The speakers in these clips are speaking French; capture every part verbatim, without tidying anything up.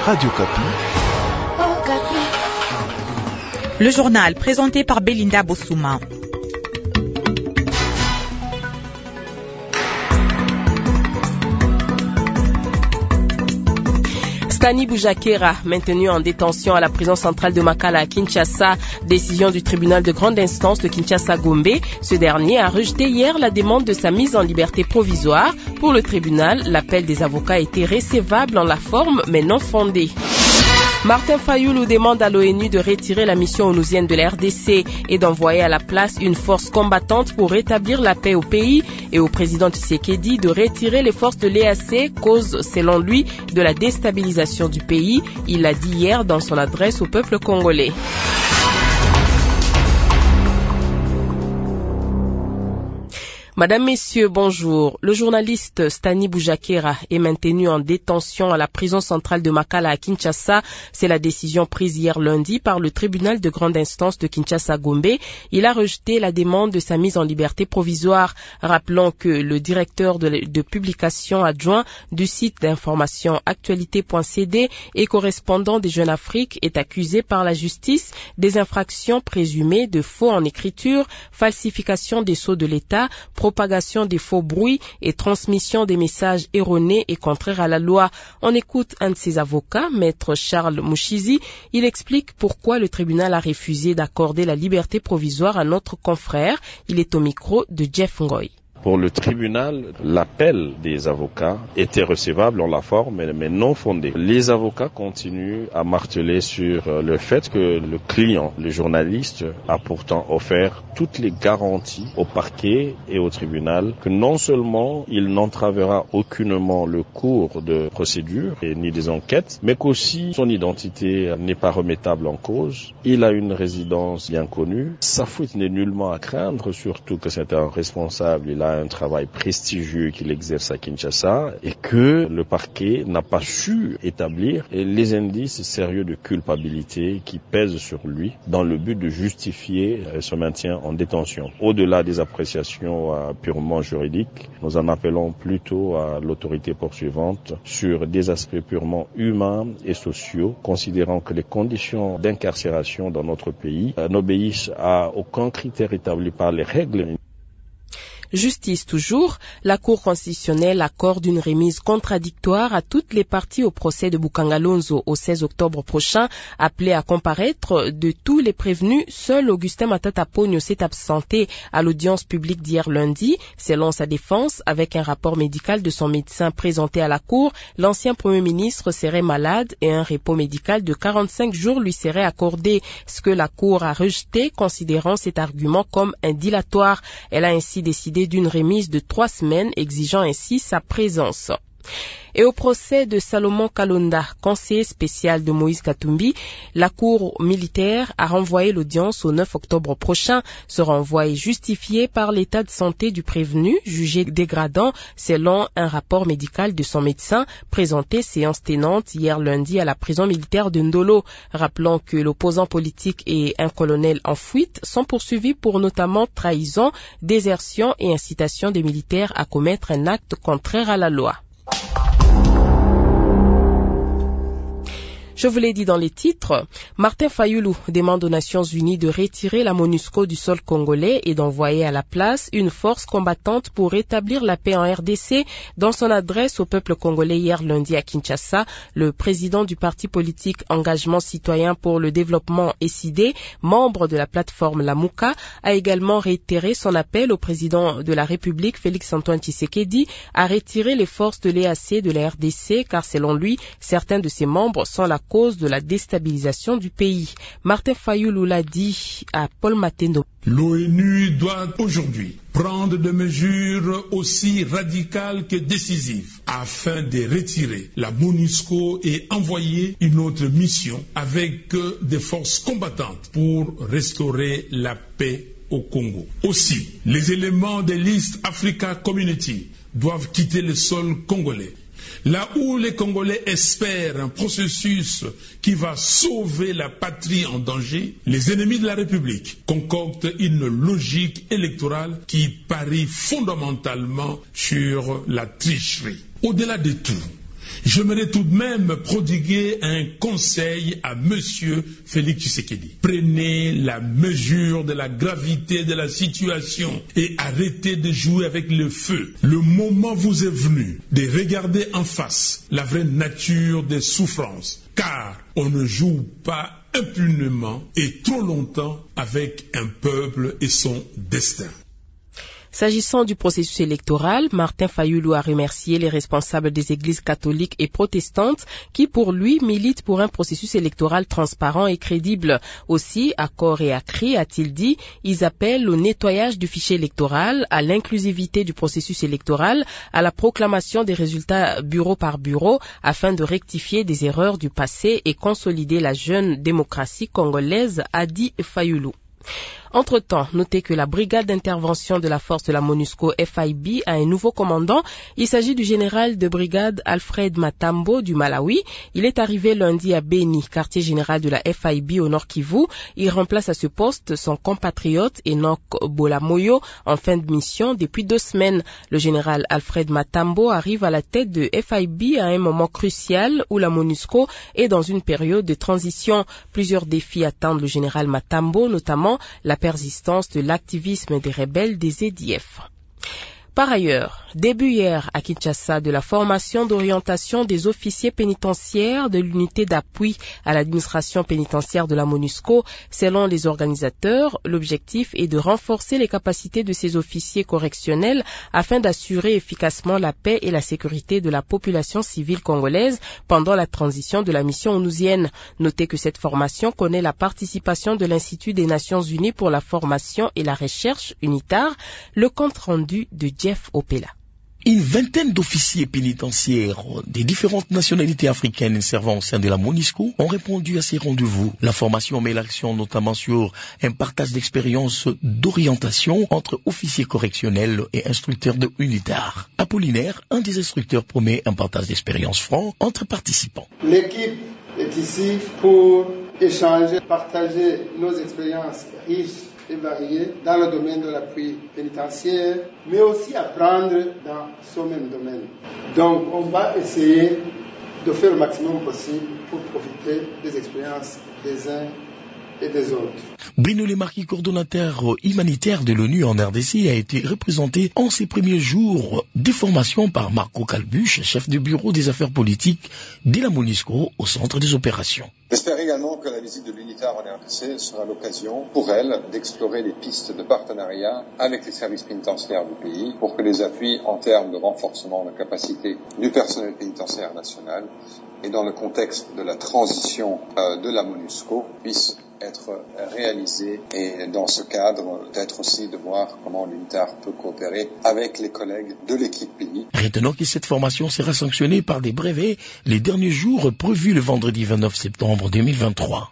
Radio Kapi. Le journal présenté par Belinda Bossouma. Stani Boujakera, maintenu en détention à la prison centrale de Makala à Kinshasa, décision du tribunal de grande instance de Kinshasa-Gombe. Ce dernier a rejeté hier la demande de sa mise en liberté provisoire. Pour le tribunal, l'appel des avocats était recevable en la forme mais non fondé. Martin Fayoulou demande à l'ONU de retirer la mission onusienne de la R D C et d'envoyer à la place une force combattante pour rétablir la paix au pays, et au président Tshisekedi de retirer les forces de l'E A C, cause selon lui de la déstabilisation du pays. Il l'a dit hier dans son adresse au peuple congolais. Madame, Messieurs, bonjour. Le journaliste Stani Boujakera est maintenu en détention à la prison centrale de Makala à Kinshasa. C'est la décision prise hier lundi par le tribunal de grande instance de Kinshasa-Gombe. Il a rejeté la demande de sa mise en liberté provisoire. Rappelons que le directeur de, de publication adjoint du site d'information actualité point c d et correspondant des Jeunes Afrique est accusé par la justice des infractions présumées de faux en écriture, falsification des sceaux de l'État, propagation des faux bruits et transmission des messages erronés et contraires à la loi. On écoute un de ses avocats, maître Charles Mouchizi. Il explique pourquoi le tribunal a refusé d'accorder la liberté provisoire à notre confrère. Il est au micro de Jeff Ngoy. Pour le tribunal, l'appel des avocats était recevable en la forme, mais non fondé. Les avocats continuent à marteler sur le fait que le client, le journaliste, a pourtant offert toutes les garanties au parquet et au tribunal que non seulement il n'entravera aucunement le cours de procédure et ni des enquêtes, mais qu'aussi son identité n'est pas remettable en cause. Il a une résidence bien connue. Sa fuite n'est nullement à craindre, surtout que c'est un responsable. Il a un travail prestigieux qu'il exerce à Kinshasa et que le parquet n'a pas su établir les indices sérieux de culpabilité qui pèsent sur lui dans le but de justifier son maintien en détention. Au-delà des appréciations purement juridiques, nous en appelons plutôt à l'autorité poursuivante sur des aspects purement humains et sociaux, considérant que les conditions d'incarcération dans notre pays n'obéissent à aucun critère établi par les règles. Justice toujours, la Cour constitutionnelle accorde une remise contradictoire à toutes les parties au procès de Bukangalonzo au seize octobre prochain. Appelé à comparaître de tous les prévenus, seul Augustin Matata Pogno s'est absenté à l'audience publique d'hier lundi. Selon sa défense, avec un rapport médical de son médecin présenté à la Cour, l'ancien Premier ministre serait malade et un repos médical de quarante-cinq jours lui serait accordé, ce que la Cour a rejeté, considérant cet argument comme un dilatoire. Elle a ainsi décidé d'une remise de trois semaines, exigeant ainsi sa présence. Et au procès de Salomon Kalonda, conseiller spécial de Moïse Katumbi, la Cour militaire a renvoyé l'audience au neuf octobre prochain. Ce renvoi est justifié par l'état de santé du prévenu, jugé dégradant selon un rapport médical de son médecin, présenté séance tenante hier lundi à la prison militaire de Ndolo. Rappelons que l'opposant politique et un colonel en fuite sont poursuivis pour notamment trahison, désertion et incitation des militaires à commettre un acte contraire à la loi. Je vous l'ai dit dans les titres, Martin Fayoulou demande aux Nations Unies de retirer la MONUSCO du sol congolais et d'envoyer à la place une force combattante pour rétablir la paix en R D C. Dans son adresse au peuple congolais hier lundi à Kinshasa, le président du parti politique Engagement Citoyen pour le Développement S I D, membre de la plateforme Lamuka, a également réitéré son appel au président de la République Félix-Antoine Tshisekedi à retirer les forces de l'E A C de la R D C car selon lui, certains de ses membres sont la cause de la déstabilisation du pays. Martin Fayoulou l'a dit à Paul Matendo. L'ONU doit aujourd'hui prendre des mesures aussi radicales que décisives afin de retirer la MONUSCO et envoyer une autre mission avec des forces combattantes pour restaurer la paix au Congo. Aussi, les éléments de l'East Africa Community doivent quitter le sol congolais. Là où les Congolais espèrent un processus qui va sauver la patrie en danger, les ennemis de la République concoctent une logique électorale qui parie fondamentalement sur la tricherie. Au-delà de tout, J'aimerais tout de même prodiguer un conseil à Monsieur Félix Tshisekedi. Prenez la mesure de la gravité de la situation et arrêtez de jouer avec le feu. Le moment vous est venu de regarder en face la vraie nature des souffrances, car on ne joue pas impunément et trop longtemps avec un peuple et son destin. S'agissant du processus électoral, Martin Fayulu a remercié les responsables des églises catholiques et protestantes qui, pour lui, militent pour un processus électoral transparent et crédible. Aussi, à corps et à cri, a-t-il dit, ils appellent au nettoyage du fichier électoral, à l'inclusivité du processus électoral, à la proclamation des résultats bureau par bureau, afin de rectifier des erreurs du passé et consolider la jeune démocratie congolaise, a dit Fayulu. Entre-temps, notez que la brigade d'intervention de la force de la MONUSCO F I B a un nouveau commandant. Il s'agit du général de brigade Alfred Matambo du Malawi. Il est arrivé lundi à Beni, quartier général de la F I B au Nord Kivu. Il remplace à ce poste son compatriote Enoch Bolamoyo en fin de mission depuis deux semaines. Le général Alfred Matambo arrive à la tête de F I B à un moment crucial où la MONUSCO est dans une période de transition. Plusieurs défis attendent le général Matambo, notamment la persistance de l'activisme des rebelles des A D F. Par ailleurs, début hier à Kinshasa de la formation d'orientation des officiers pénitentiaires de l'unité d'appui à l'administration pénitentiaire de la MONUSCO. Selon les organisateurs, l'objectif est de renforcer les capacités de ces officiers correctionnels afin d'assurer efficacement la paix et la sécurité de la population civile congolaise pendant la transition de la mission onusienne. Notez que cette formation connaît la participation de l'Institut des Nations Unies pour la formation et la recherche UNITAR. Le compte rendu de Jeff Opela. Une vingtaine d'officiers pénitentiaires des différentes nationalités africaines servant au sein de la MONUSCO ont répondu à ces rendez-vous. La formation met l'accent notamment sur un partage d'expériences d'orientation entre officiers correctionnels et instructeurs de UNITAR. Apollinaire, un des instructeurs, promet un partage d'expériences franc entre participants. L'équipe est ici pour échanger, partager nos expériences riches et variées dans le domaine de l'appui pénitentiaire, mais aussi apprendre dans ce même domaine. Donc, on va essayer de faire le maximum possible pour profiter des expériences des uns et des autres. Bruno Lemarquis, coordonnateur humanitaire de l'ONU en R D C, a été représenté en ses premiers jours de formation par Marco Calbuche, chef du bureau des affaires politiques de la MONUSCO au centre des opérations. J'espère également que la visite de l'UNITAR en R D C sera l'occasion pour elle d'explorer les pistes de partenariat avec les services pénitentiaires du pays pour que les appuis en termes de renforcement de capacité du personnel pénitentiaire national et dans le contexte de la transition euh, de la MONUSCO puissent être réalisé et dans ce cadre peut-être aussi de voir comment l'UNITAR peut coopérer avec les collègues de l'équipe pays. Retenons que cette formation sera sanctionnée par des brevets les derniers jours prévus le vendredi vingt-neuf septembre deux mille vingt-trois.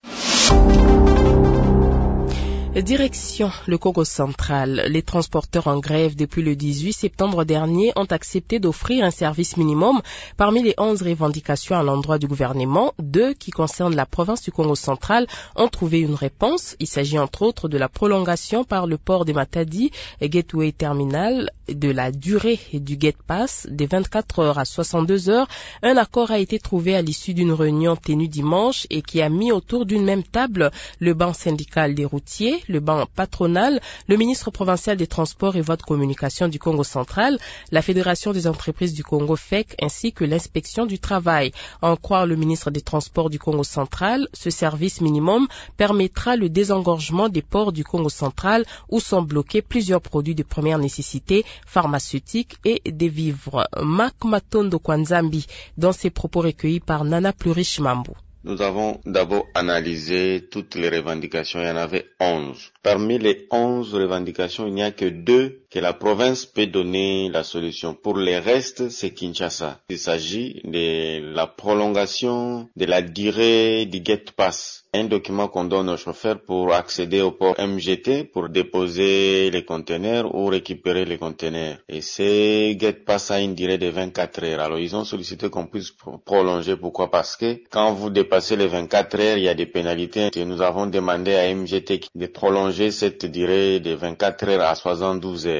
Direction le Congo central. Les transporteurs en grève depuis le dix-huit septembre dernier ont accepté d'offrir un service minimum. Parmi les onze revendications à l'endroit du gouvernement, deux qui concernent la province du Congo central ont trouvé une réponse. Il s'agit entre autres de la prolongation par le port de Matadi, Gateway Terminal, de la durée du Gate Pass de vingt-quatre heures à soixante-deux heures. Un accord a été trouvé à l'issue d'une réunion tenue dimanche et qui a mis autour d'une même table le banc syndical des routiers, le banc patronal, le ministre provincial des Transports et Voies de Communication du Congo central, la Fédération des entreprises du Congo F E C ainsi que l'inspection du travail. En croire le ministre des Transports du Congo central, ce service minimum permettra le désengorgement des ports du Congo central où sont bloqués plusieurs produits de première nécessité, pharmaceutiques et des vivres. Mak Matondo Kwanzambi, dans ses propos recueillis par Nana Plurish Mambo. Nous avons d'abord analysé toutes les revendications, il y en avait onze. Parmi les onze revendications, il n'y a que deux que la province peut donner la solution. Pour les restes, c'est Kinshasa. Il s'agit de la prolongation de la durée du Gate Pass, un document qu'on donne aux chauffeurs pour accéder au port M G T, pour déposer les conteneurs ou récupérer les conteneurs. Et ce Gate Pass a une durée de vingt-quatre heures. Alors ils ont sollicité qu'on puisse prolonger. Pourquoi? Parce que quand vous dépassez les vingt-quatre heures, il y a des pénalités. Et nous avons demandé à M G T de prolonger cette durée de vingt-quatre heures à soixante-douze heures.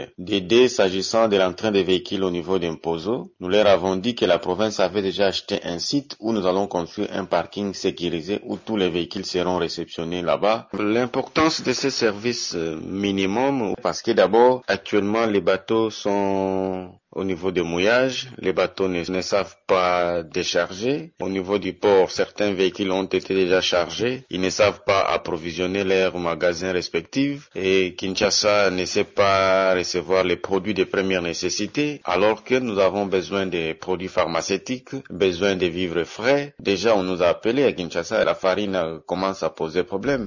secondaire. D'aider s'agissant de l'entrée des véhicules au niveau d'Imposo. Nous leur avons dit que la province avait déjà acheté un site où nous allons construire un parking sécurisé où tous les véhicules seront réceptionnés là-bas. L'importance de ces services minimum, parce que d'abord, actuellement, les bateaux sont au niveau du mouillage, les bateaux ne, ne savent pas décharger. Au niveau du port, certains véhicules ont été déjà chargés. Ils ne savent pas approvisionner leurs magasins respectifs. Et Kinshasa ne sait pas recevoir les produits de première nécessité, alors que nous avons besoin des produits pharmaceutiques, besoin de vivres frais. Déjà, on nous a appelé à Kinshasa et la farine commence à poser problème.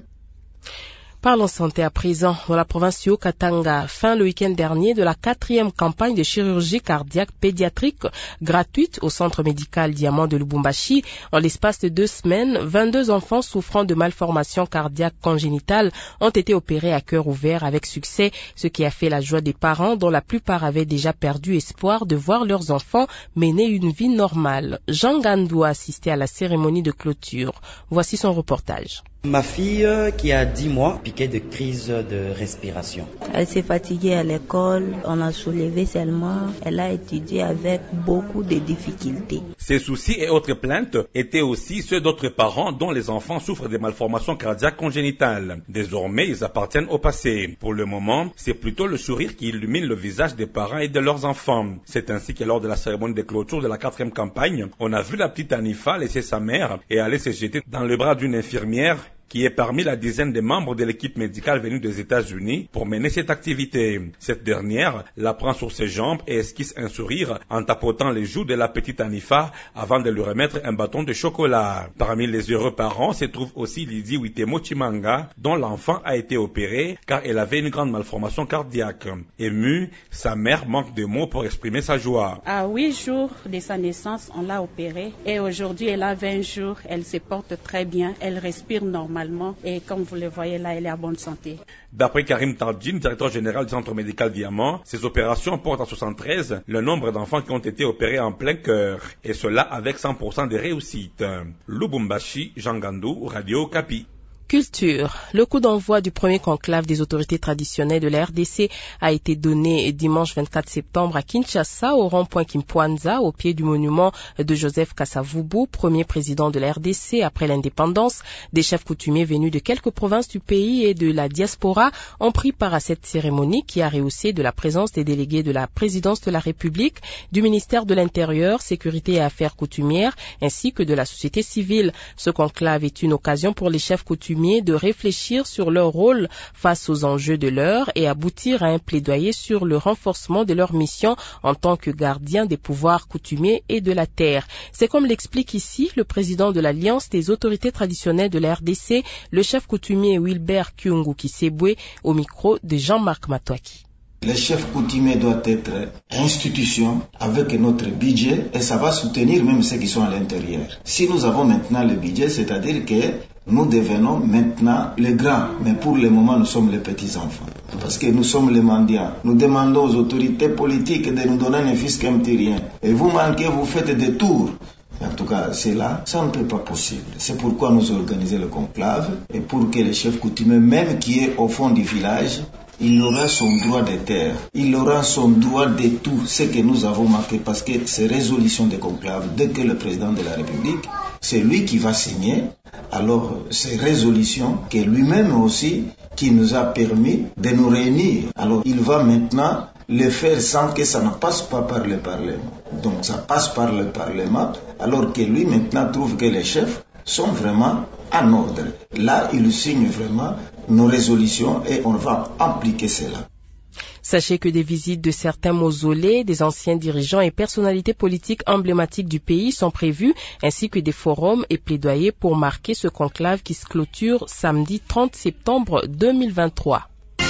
Parlons santé à présent. Dans la province du Haut-Katanga, fin le week-end dernier de la quatrième campagne de chirurgie cardiaque pédiatrique gratuite au centre médical Diamant de Lubumbashi. En l'espace de deux semaines, vingt-deux enfants souffrant de malformations cardiaques congénitales ont été opérés à cœur ouvert avec succès, ce qui a fait la joie des parents dont la plupart avaient déjà perdu espoir de voir leurs enfants mener une vie normale. Jean Gandou a assisté à la cérémonie de clôture. Voici son reportage. Ma fille, qui a dix mois, piquait de crise de respiration. Elle s'est fatiguée à l'école, on l'a soulevée seulement, elle a étudié avec beaucoup de difficultés. Ces soucis et autres plaintes étaient aussi ceux d'autres parents dont les enfants souffrent de malformations cardiaques congénitales. Désormais, ils appartiennent au passé. Pour le moment, c'est plutôt le sourire qui illumine le visage des parents et de leurs enfants. C'est ainsi que lors de la cérémonie de clôture de la quatrième campagne, on a vu la petite Anifa laisser sa mère et aller se jeter dans le bras d'une infirmière qui est parmi la dizaine de membres de l'équipe médicale venue des États-Unis pour mener cette activité. Cette dernière la prend sur ses jambes et esquisse un sourire en tapotant les joues de la petite Anifa avant de lui remettre un bâton de chocolat. Parmi les heureux parents se trouve aussi Lydie Witemo Chimanga, dont l'enfant a été opéré car elle avait une grande malformation cardiaque. Émue, sa mère manque de mots pour exprimer sa joie. À huit jours de sa naissance, on l'a opérée et aujourd'hui elle a vingt jours, elle se porte très bien, elle respire normalement. Et comme vous le voyez là, elle est en bonne santé. D'après Karim Tardjine, directeur général du centre médical Diamant, ces opérations portent à soixante-treize le nombre d'enfants qui ont été opérés en plein cœur, et cela avec cent pour cent de réussite. Lubumbashi, Jean Gandou, Radio Okapi. Culture. Le coup d'envoi du premier conclave des autorités traditionnelles de la R D C a été donné dimanche vingt-quatre septembre à Kinshasa, au rond-point Kimpwanza, au pied du monument de Joseph Kasavubu, premier président de la R D C après l'indépendance. Des chefs coutumiers venus de quelques provinces du pays et de la diaspora ont pris part à cette cérémonie qui a rehaussé de la présence des délégués de la présidence de la République, du ministère de l'Intérieur, Sécurité et Affaires coutumières, ainsi que de la société civile. Ce conclave est une occasion pour les chefs coutumiers de réfléchir sur leur rôle face aux enjeux de l'heure et aboutir à un plaidoyer sur le renforcement de leur mission en tant que gardiens des pouvoirs coutumiers et de la terre. C'est comme l'explique ici le président de l'Alliance des autorités traditionnelles de la R D C, le chef coutumier Wilbert Kyungu Kisebwe, au micro de Jean-Marc Matouaki. Les chefs coutumiers doivent être institutions avec notre budget et ça va soutenir même ceux qui sont à l'intérieur. Si nous avons maintenant le budget, c'est-à-dire que nous devenons maintenant les grands, mais pour le moment nous sommes les petits-enfants. Parce que nous sommes les mendiants. Nous demandons aux autorités politiques de nous donner un fisc un petit rien. Et vous manquez, vous faites des tours. En tout cas, c'est là, ça ne peut pas possible. C'est pourquoi nous organisons le conclave et pour que les chefs coutumiers, même qui est au fond du village, il aura son droit de terre, il aura son droit de tout ce que nous avons marqué parce que ces résolutions de conclave, dès que le président de la République, c'est lui qui va signer, alors ces résolutions que lui-même aussi qui nous a permis de nous réunir. Alors il va maintenant le faire sans que ça ne passe pas par le Parlement. Donc ça passe par le Parlement, alors que lui maintenant trouve que les chefs sont vraiment en ordre. Là, il signe vraiment nos résolutions et on va appliquer cela. Sachez que des visites de certains mausolées, des anciens dirigeants et personnalités politiques emblématiques du pays sont prévues, ainsi que des forums et plaidoyers pour marquer ce conclave qui se clôture samedi trente septembre deux mille vingt-trois.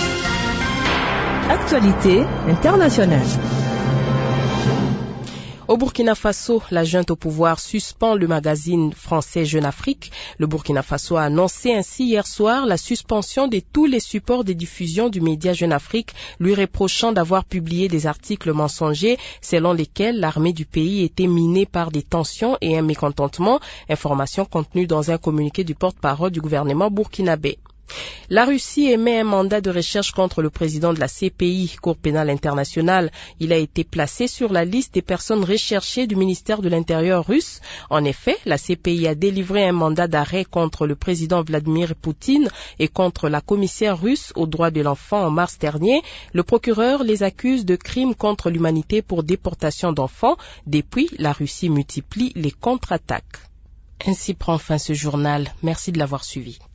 Actualité internationale. Au Burkina Faso, la junte au pouvoir suspend le magazine français Jeune Afrique. Le Burkina Faso a annoncé ainsi hier soir la suspension de tous les supports de diffusion du média Jeune Afrique, lui reprochant d'avoir publié des articles mensongers selon lesquels l'armée du pays était minée par des tensions et un mécontentement, information contenue dans un communiqué du porte-parole du gouvernement burkinabé. La Russie émet un mandat de recherche contre le président de la C P I, Cour pénale internationale. Il a été placé sur la liste des personnes recherchées du ministère de l'Intérieur russe. En effet, la C P I a délivré un mandat d'arrêt contre le président Vladimir Poutine et contre la commissaire russe aux droits de l'enfant en mars dernier. Le procureur les accuse de crimes contre l'humanité pour déportation d'enfants. Depuis, la Russie multiplie les contre-attaques. Ainsi prend fin ce journal. Merci de l'avoir suivi.